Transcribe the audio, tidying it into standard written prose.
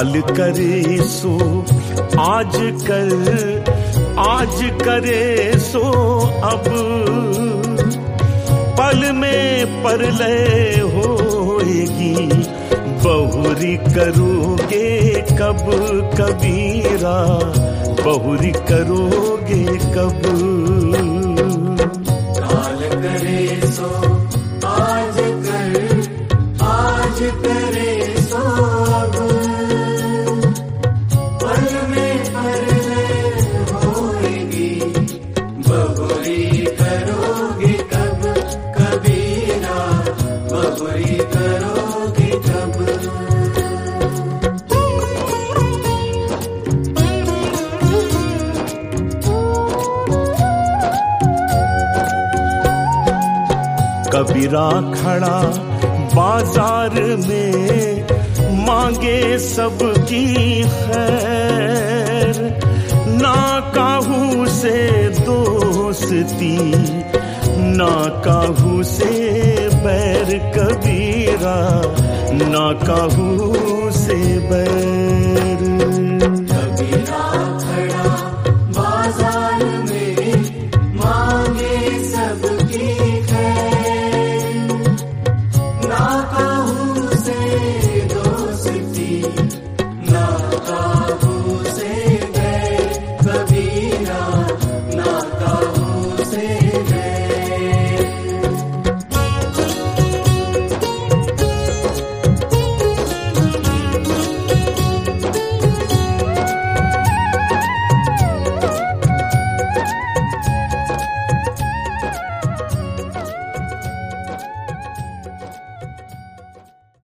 काल करे सो आज करे सो अब, पल में परलय होएगी, बहुरी करोगे कब कबीरा, बहुरी करोगे कब। काल करे सो आज करे सो अब, पल में परलय होएगी, बहुरी करोगे कब कबीरा, बहुरी करोगे कब। कबीरा खड़ा बाजार में मांगे सबकी खैर, ना काहू से दोस्ती ना काहू से बैर, कबीरा ना काहू से बैर।